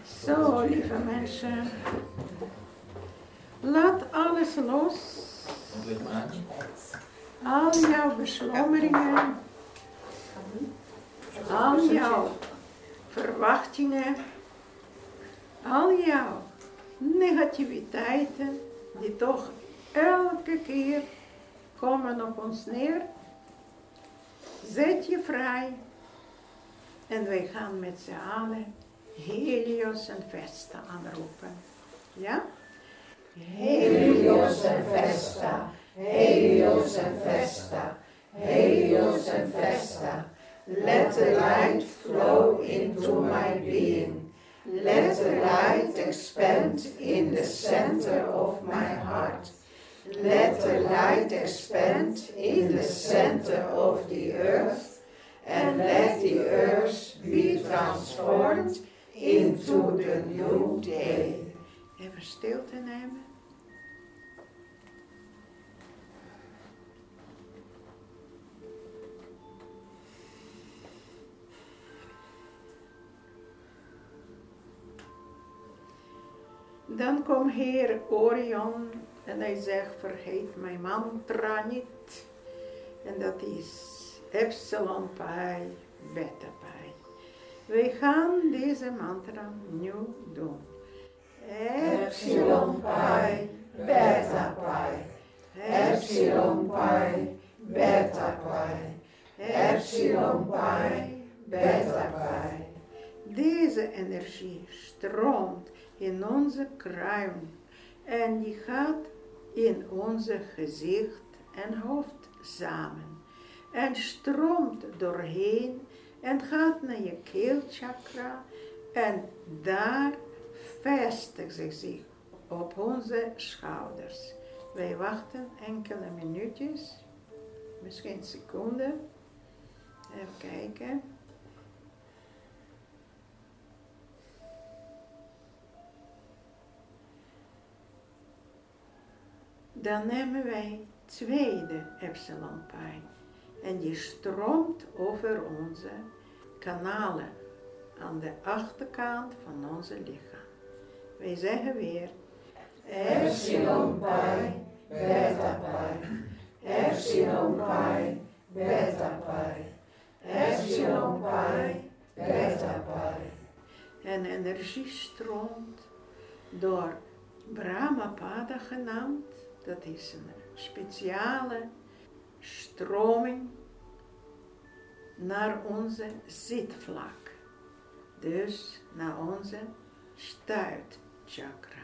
Zo, lieve mensen. Laat alles los. Al jouw beslommeringen. Al jouw verwachtingen. Al jouw negativiteiten. Die toch elke keer komen op ons neer. Zet je vrij. En wij gaan met z'n allen Helios en Vesta aanroepen. Ja? Helios en Vesta, Helios en Vesta, Helios and Vesta. Let the light flow into my being. Let the light expand in the center of my heart. Let the light expand in the center of the earth. And let the earth be transformed into the new day. Even stilte nemen. Dan komt Heer Orion en hij zegt, vergeet mijn mantra niet. En dat is Epsilon Pi, Beta Pi. Wij gaan deze mantra nu doen. Epsilon Pi, Beta Pi. Epsilon Pi, Beta Pi. Epsilon Pi, Beta Pi. Deze energie stroomt in onze kruin en die gaat in onze gezicht en hoofd samen. En stroomt doorheen en gaat naar je keelchakra en daar vestigt ze zich op onze schouders. Wij wachten enkele minuutjes, misschien seconden. Even kijken. Dan nemen wij tweede Epsilon Pi. En die stroomt over onze kanalen aan de achterkant van onze lichaam. Wij zeggen weer Epsilon Pi, Beta Pi. Epsilon Pi, Beta Pi. Epsilon Pi, Beta Pi. En energie stroomt door Brahmapada genaamd. Dat is een speciale stroming naar onze zitvlak. Dus naar onze stuitchakra.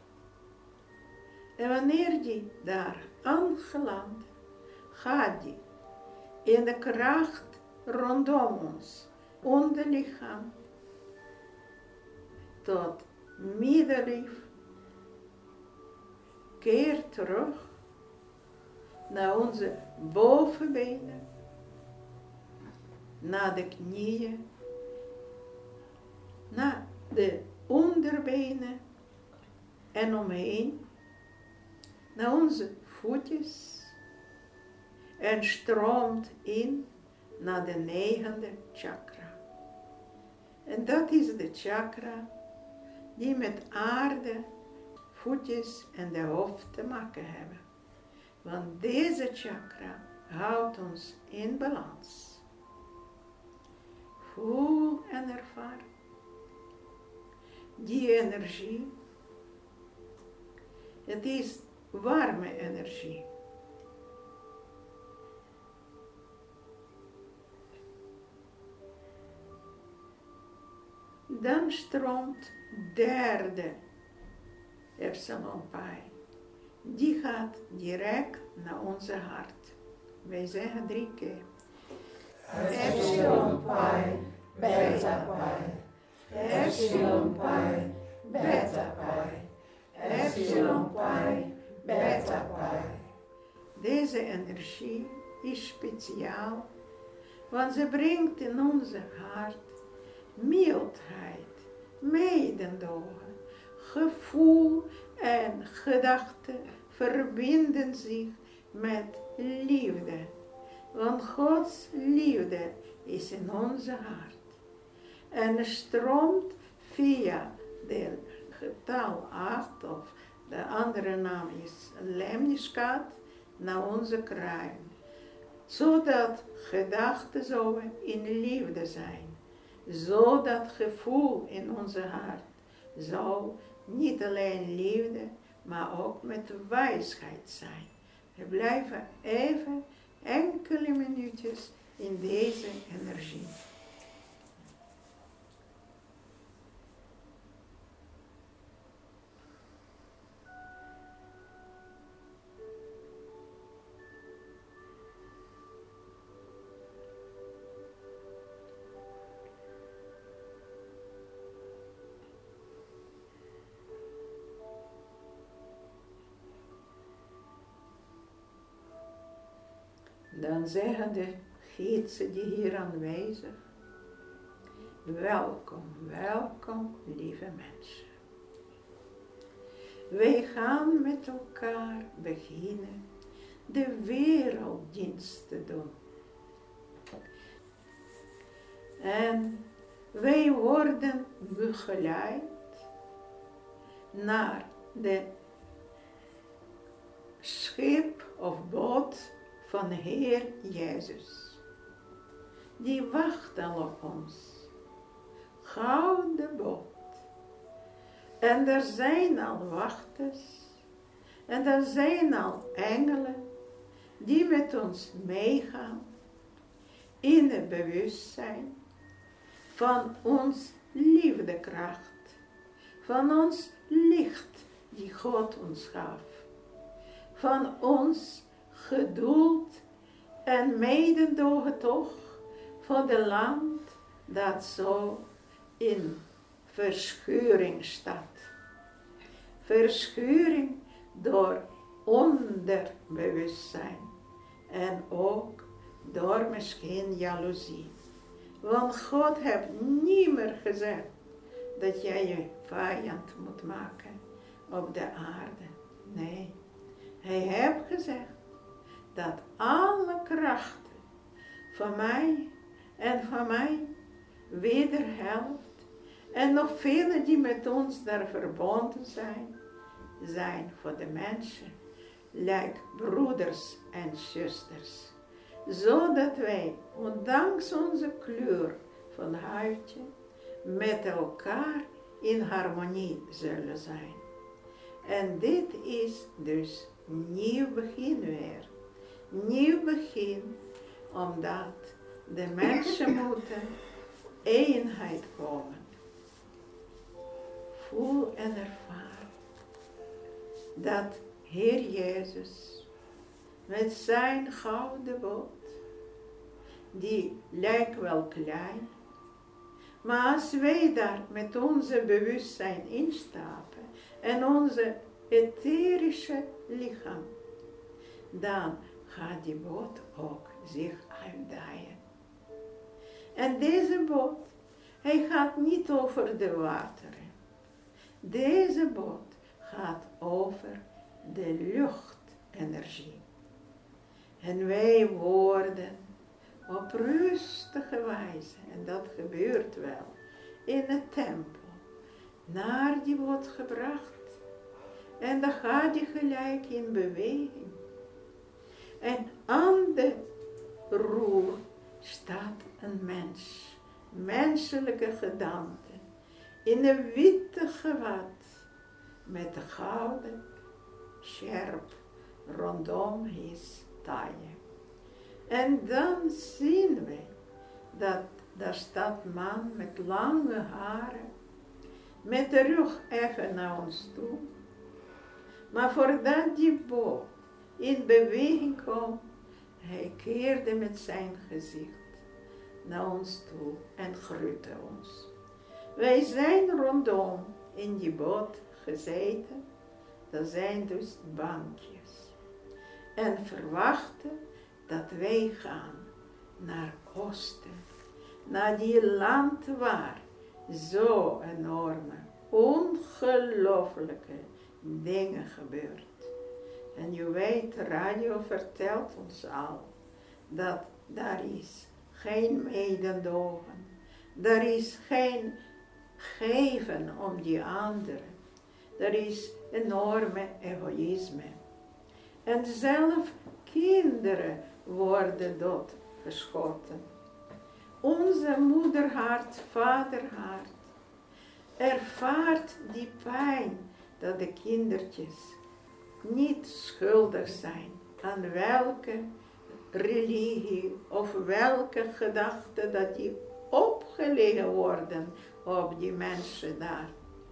En wanneer die daar aangelandt, gaat die in de kracht rondom ons onderlichaam tot middenrif, keert terug naar onze bovenbenen, naar de knieën, naar de onderbenen en omheen, naar onze voetjes en stroomt in naar de 9e chakra. En dat is de chakra die met aarde, voetjes en de hoofd te maken hebben. Want deze chakra houdt ons in balans. Voel en ervaar die energie. Het is warme energie. Dan stroomt derde Epsilon Pi. Die gaat direct naar onze hart. Wij zeggen 3 keer. Epsilon Pi, Beta Pi. Epsilon Pi, Beta Pi. Epsilon Pi, Beta Pi. Deze energie is speciaal, want ze brengt in onze hart mildheid, mededogen, gevoel en gedachten verbinden zich met liefde. Want Gods liefde is in onze hart en stroomt via de getal 8 of de andere naam is lemniskat naar onze kruin. Zodat gedachten zouden in liefde zijn. Zodat gevoel in onze hart zou niet alleen liefde, maar ook met wijsheid zijn. We blijven even enkele minuutjes in deze energie. Dan zeggen de gidsen die hier aanwezig, welkom, welkom lieve mensen. Wij gaan met elkaar beginnen de werelddienst te doen. En wij worden begeleid naar de schip of boot van de Heer Jezus. Die wacht al op ons. Gouden boot. En er zijn al wachters. En er zijn al engelen die met ons meegaan in het bewustzijn van ons liefdekracht, van ons licht die God ons gaf, van ons geduld en mededogentocht voor de land dat zo in verschuring staat. Verschuring door onderbewustzijn en ook door misschien jaloezie. Want God heeft niet meer gezegd dat jij je vijand moet maken op de aarde. Nee, hij heeft gezegd dat alle krachten van mij en van mij wederhelft en nog vele die met ons daar verbonden zijn voor de mensen, lijkt broeders en zusters. Zodat wij, ondanks onze kleur van huidje, met elkaar in harmonie zullen zijn. En dit is dus nieuw begin weer. Nieuw begin, omdat de mensen moeten eenheid komen. Voel en ervaar dat Heer Jezus met zijn gouden boot, die lijkt wel klein, maar als wij daar met onze bewustzijn instappen en onze etherische lichaam, dan gaat die boot ook zich uitdijen. En deze boot, hij gaat niet over de wateren. Deze boot gaat over de luchtenergie. En wij worden op rustige wijze, en dat gebeurt wel, in het tempel, naar die boot gebracht. En dan gaat die gelijk in beweging. En aan de roer staat een mens, menselijke gedaante, in een witte gewaad, met een gouden sjerp rondom his taille. En dan zien we dat daar staat een man met lange haren, met de rug even naar ons toe. Maar voordat die boot in beweging kwam, hij keerde met zijn gezicht naar ons toe en groette ons. Wij zijn rondom in die boot gezeten, dat zijn dus bankjes. En verwachten dat wij gaan naar oosten, naar die land waar zo enorme, ongelooflijke dingen gebeurt. En je weet, de radio vertelt ons al, dat daar is geen mededogen, daar is geen geven om die anderen. Dat is enorme egoïsme. En zelf kinderen worden doodgeschoten. Onze moederhart, vaderhart, ervaart die pijn dat de kindertjes niet schuldig zijn aan welke religie of welke gedachte dat die opgelegd worden op die mensen daar.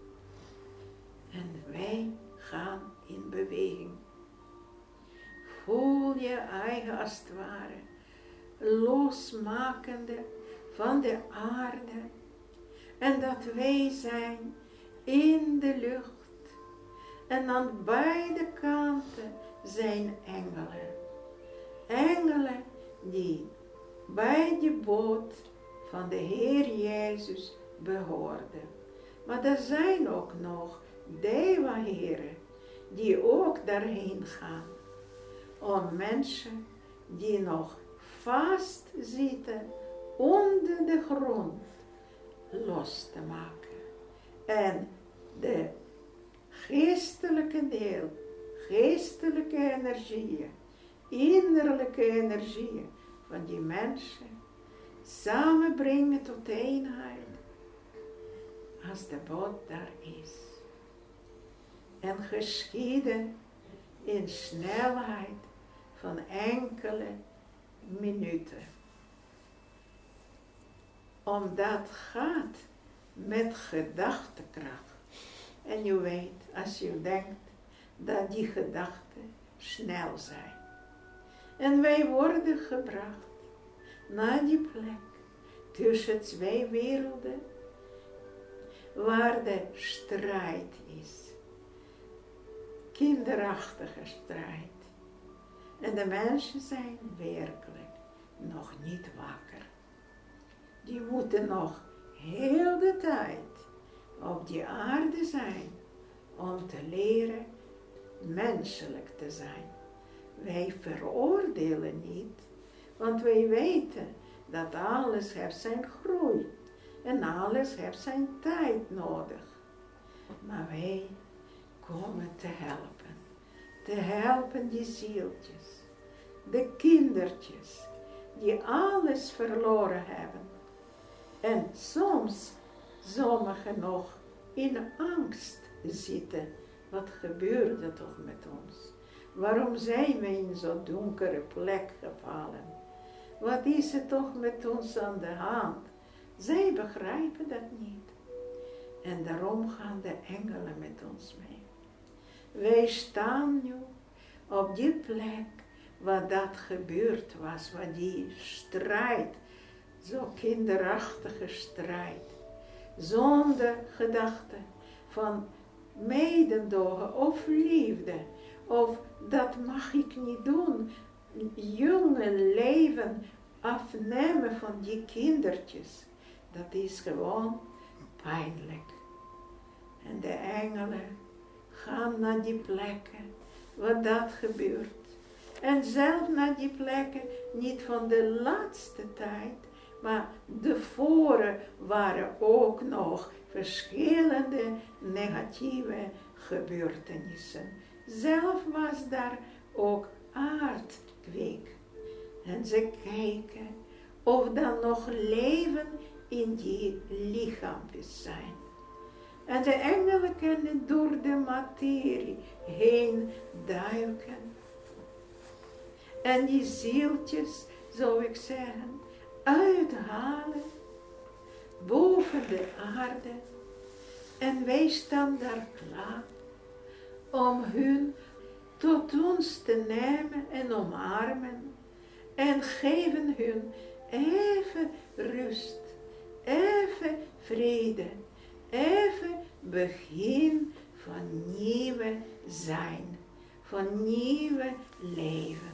En wij gaan in beweging. Voel je eigen als het ware losmakende van de aarde en dat wij zijn in de lucht en aan beide kanten zijn engelen. Engelen die bij de boot van de Heer Jezus behoorden. Maar er zijn ook nog Deva-heren die ook daarheen gaan om mensen die nog vastzitten onder de grond los te maken. En de geestelijke deel, geestelijke energieën, innerlijke energieën van die mensen samenbrengen tot eenheid als de boot daar is. En geschieden in snelheid van enkele minuten. Omdat gaat met gedachtekracht. En je weet, als je denkt, dat die gedachten snel zijn. En wij worden gebracht naar die plek tussen twee werelden, waar de strijd is. Kinderachtige strijd. En de mensen zijn werkelijk nog niet wakker. Die moeten nog heel de tijd op die aarde zijn om te leren menselijk te zijn. Wij veroordelen niet, want wij weten dat alles heeft zijn groei en alles heeft zijn tijd nodig. Maar wij komen te helpen die zieltjes, de kindertjes die alles verloren hebben. En soms sommigen nog in angst zitten. Wat gebeurt er toch met ons? Waarom zijn we in zo'n donkere plek gevallen? Wat is er toch met ons aan de hand? Zij begrijpen dat niet. En daarom gaan de engelen met ons mee. Wij staan nu op die plek waar dat gebeurd was, waar die strijd, zo'n kinderachtige strijd, zonder gedachte van mededogen of liefde, of dat mag ik niet doen, jonge leven afnemen van die kindertjes, dat is gewoon pijnlijk. En de engelen gaan naar die plekken waar dat gebeurt. En zelf naar die plekken, niet van de laatste tijd, maar de voren waren ook nog verschillende negatieve gebeurtenissen. Zelf was daar ook aardkweek. En ze kijken of er nog leven in die lichaampjes zijn. En de engelen kunnen door de materie heen duiken. En die zieltjes, zou ik zeggen, uithalen boven de aarde. En wij staan daar klaar om hun tot ons te nemen en omarmen. En geven hun even rust, even vrede, even begin van nieuwe zijn, van nieuwe leven.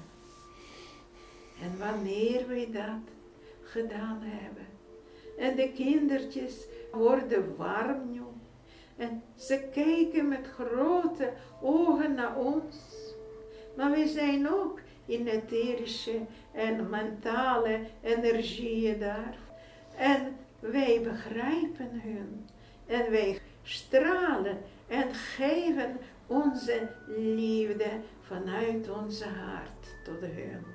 En wanneer wij dat gedaan hebben, en de kindertjes worden warm nu, en ze kijken met grote ogen naar ons, maar we zijn ook in etherische en mentale energieën daar. En wij begrijpen hun. En wij stralen en geven onze liefde vanuit onze hart tot hun.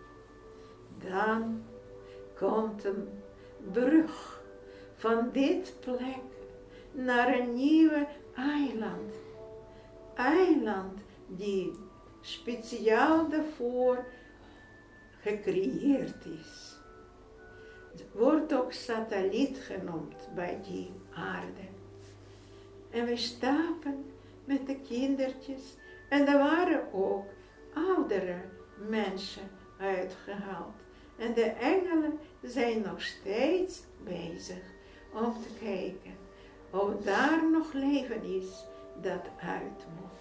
Dan komt een brug van dit plek naar een nieuwe eiland. Eiland die speciaal daarvoor gecreëerd is. Het wordt ook satelliet genoemd bij die aarde. En we stappen met de kindertjes. En er waren ook oudere mensen uitgehaald. En de engelen zijn nog steeds bezig om te kijken of daar nog leven is dat uit moet.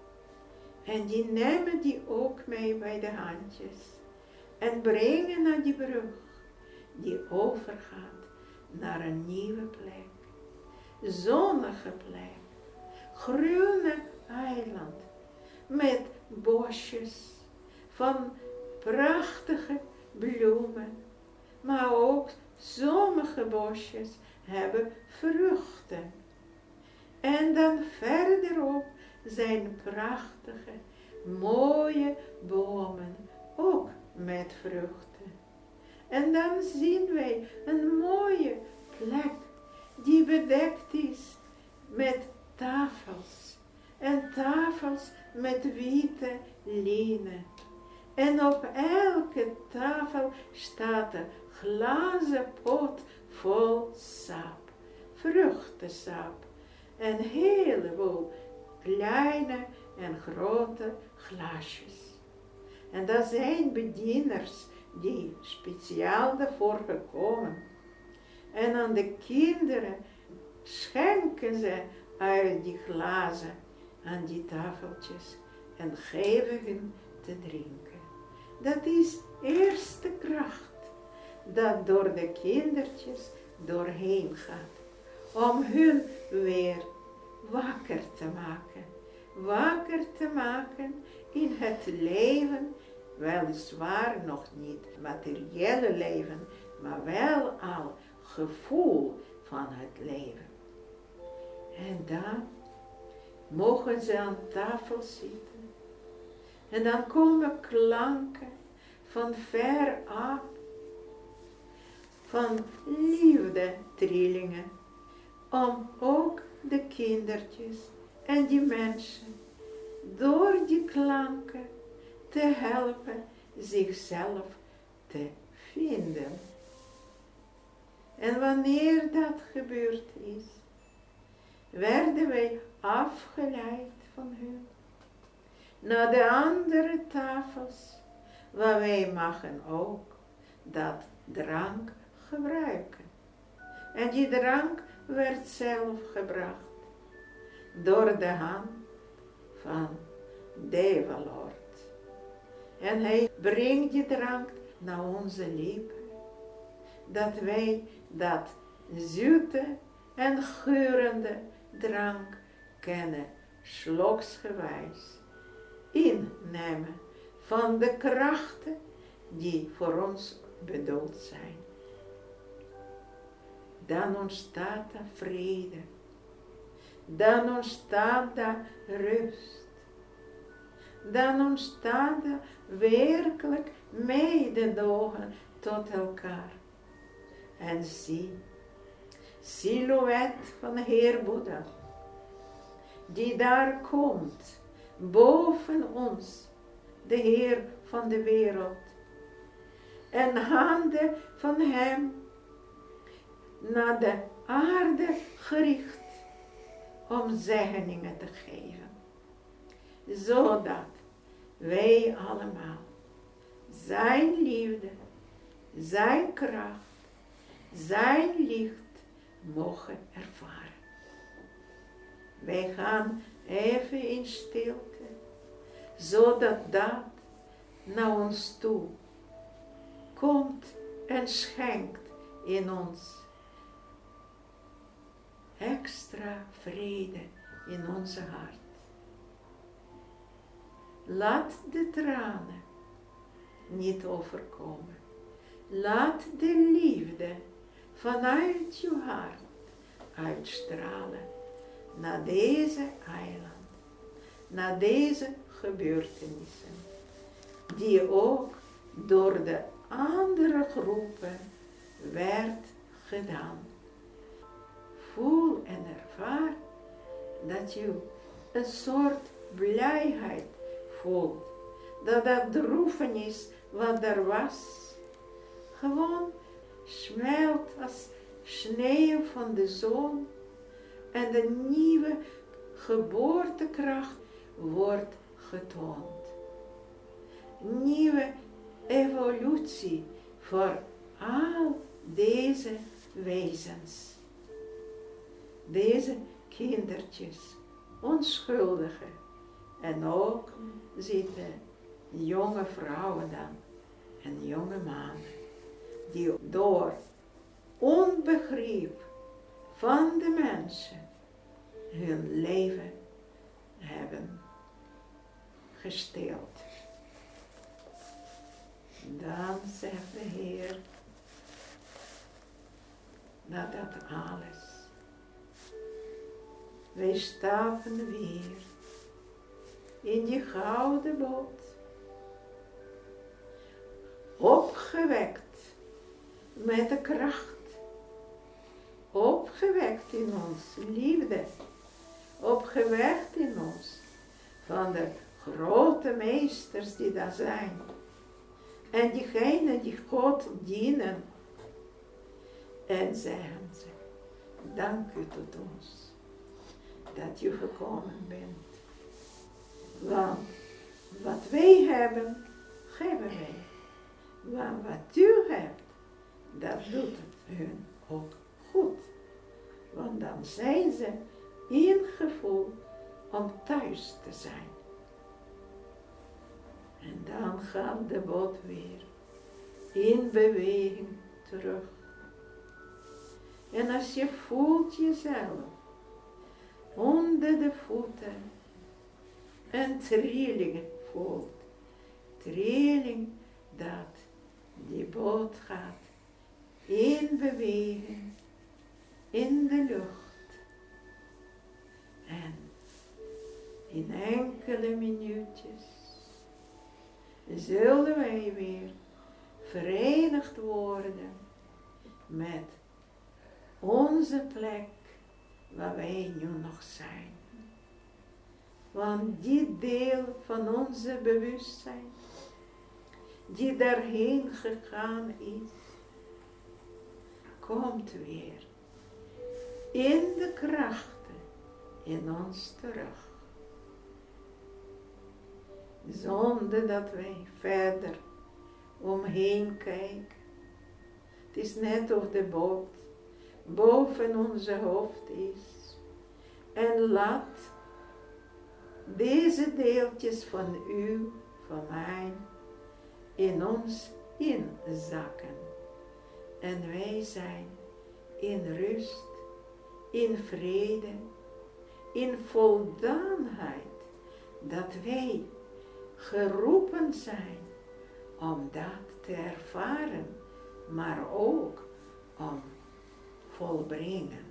En die nemen die ook mee bij de handjes en brengen naar die brug die overgaat naar een nieuwe plek. Zonnige plek, groene eiland met bosjes van prachtige bloemen, maar ook sommige bosjes hebben vruchten. En dan verderop zijn prachtige, mooie bomen, ook met vruchten. En dan zien wij een mooie plek die bedekt is met tafels. En tafels met witte linnen. En op elke tafel staat een glazen pot vol sap, vruchtensap. En een heleboel kleine en grote glaasjes. En dat zijn bedieners die speciaal daarvoor gekomen. En aan de kinderen schenken ze uit die glazen aan die tafeltjes en geven hun te drinken. Dat is eerste kracht dat door de kindertjes doorheen gaat. Om hun weer wakker te maken. Wakker te maken in het leven, weliswaar nog niet materiële leven, maar wel al gevoel van het leven. En dan mogen ze aan tafel zitten. En dan komen klanken van ver af, van liefde trillingen, om ook de kindertjes en die mensen door die klanken te helpen zichzelf te vinden. En wanneer dat gebeurd is, werden wij afgeleid van hun naar de andere tafels, waar wij mogen ook dat drank gebruiken. En die drank werd zelf gebracht door de hand van Devalord. En hij brengt die drank naar onze lippen, dat wij dat zoete en geurende drank kunnen sloksgewijs innemen van de krachten die voor ons bedoeld zijn. Dan ontstaat er vrede. Dan ontstaat er rust. Dan ontstaat er werkelijk mededogen tot elkaar. En zie, silhouet van de Heer Boeddha, die daar komt, boven ons, de Heer van de wereld. En handen van hem naar de aarde gericht om zegeningen te geven. Zodat wij allemaal zijn liefde, zijn kracht, zijn licht mogen ervaren. Wij gaan even in stilte, zodat dat naar ons toe komt en schenkt in ons extra vrede in onze hart. Laat de tranen niet overkomen. Laat de liefde vanuit je hart uitstralen naar deze eiland, naar deze gebeurtenissen, die ook door de andere groepen werd gedaan. Voel en ervaar dat je een soort blijheid voelt, dat droefenis wat er was, gewoon smelt als sneeuw van de zon en de nieuwe geboortekracht wordt getoond. Nieuwe evolutie voor al deze wezens. Deze kindertjes, onschuldige. En ook zitten jonge vrouwen dan en jonge mannen die door onbegrip van de mensen hun leven hebben gesteeld. Dan zegt de Heer dat alles. Wij stappen weer in die gouden boot, opgewekt met de kracht, opgewekt in ons liefde, opgewekt in ons van de grote meesters die daar zijn. En diegenen die God dienen. En zeggen ze, dank u tot ons, dat u gekomen bent. Want wat wij hebben, geven wij. Want wat u hebt, dat doet het hun ook goed. Want dan zijn ze ingevoeld om thuis te zijn. En dan gaat de boot weer in beweging terug. En als je voelt jezelf onder de voeten een trilling voelt. Trilling dat die boot gaat in beweging in de lucht. En in enkele minuutjes zullen wij weer verenigd worden met onze plek waar wij nu nog zijn. Want die deel van onze bewustzijn die daarheen gegaan is, komt weer in de krachten in ons terug. Zonder dat wij verder omheen kijken. Het is net of de boot boven onze hoofd is. En laat deze deeltjes van u, van mij, in ons inzakken. En wij zijn in rust, in vrede, in voldaanheid, dat wij geroepen zijn om dat te ervaren, maar ook om volbrengen.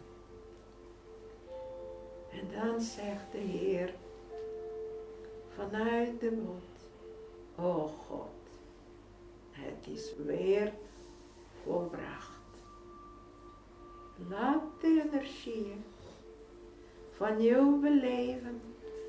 En dan zegt de Heer vanuit de boot, o God, het is weer volbracht. Laat de energieën van uw beleven.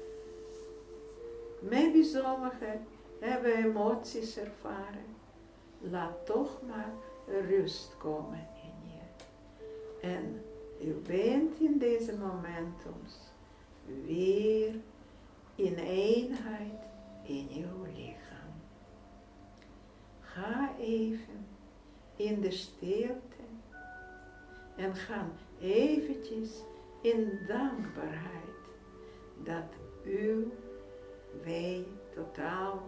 Maybe sommigen hebben emoties ervaren. Laat toch maar rust komen in je. En u bent in deze momentums weer in eenheid in uw lichaam. Ga even in de stilte en ga eventjes in dankbaarheid dat wij totaal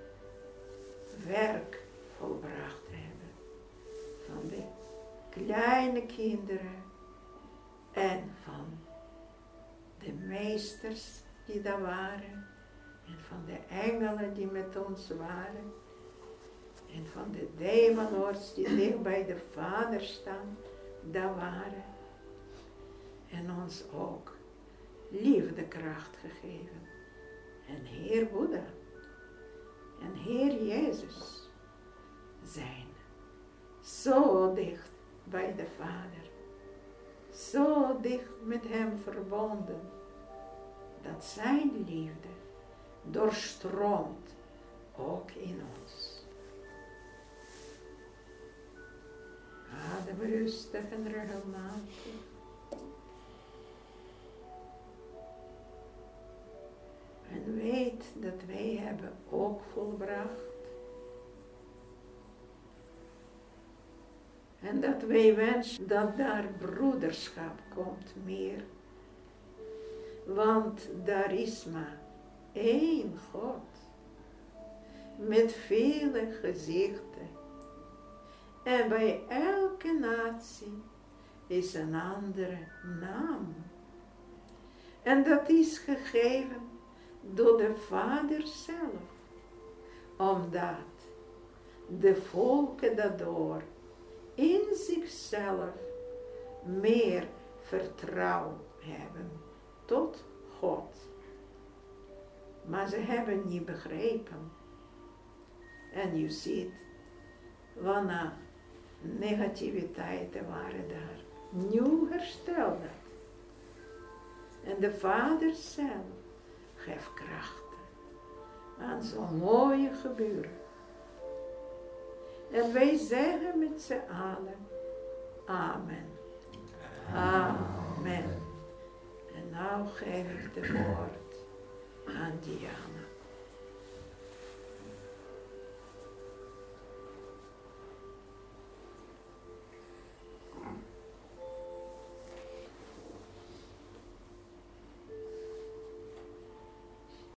werk volbracht hebben. Van de kleine kinderen en van de meesters die daar waren. En van de engelen die met ons waren. En van de demonlords die dicht bij de Vader staan, daar waren. en ons ook liefdekracht gegeven. En Heer Boeddha en Heer Jezus zijn zo dicht bij de Vader, zo dicht met Hem verbonden, dat zijn liefde doorstroomt ook in ons. Adem rustig en regelmatig. En weet dat wij hebben ook volbracht. En dat wij wensen dat daar broederschap komt meer. Want daar is maar één God. Met vele gezichten. En bij elke natie is een andere naam. En dat is gegeven door de Vader zelf. Omdat de volken daardoor in zichzelf meer vertrouwen hebben tot God. Maar ze hebben niet begrepen. En je ziet, wanneer negativiteiten waren daar, nieuw hersteld dat. En de Vader zelf geeft krachten aan zo'n mooie gebeuren. En wij zeggen met z'n allen, Amen. Amen. En nou geef ik de woord aan Diana.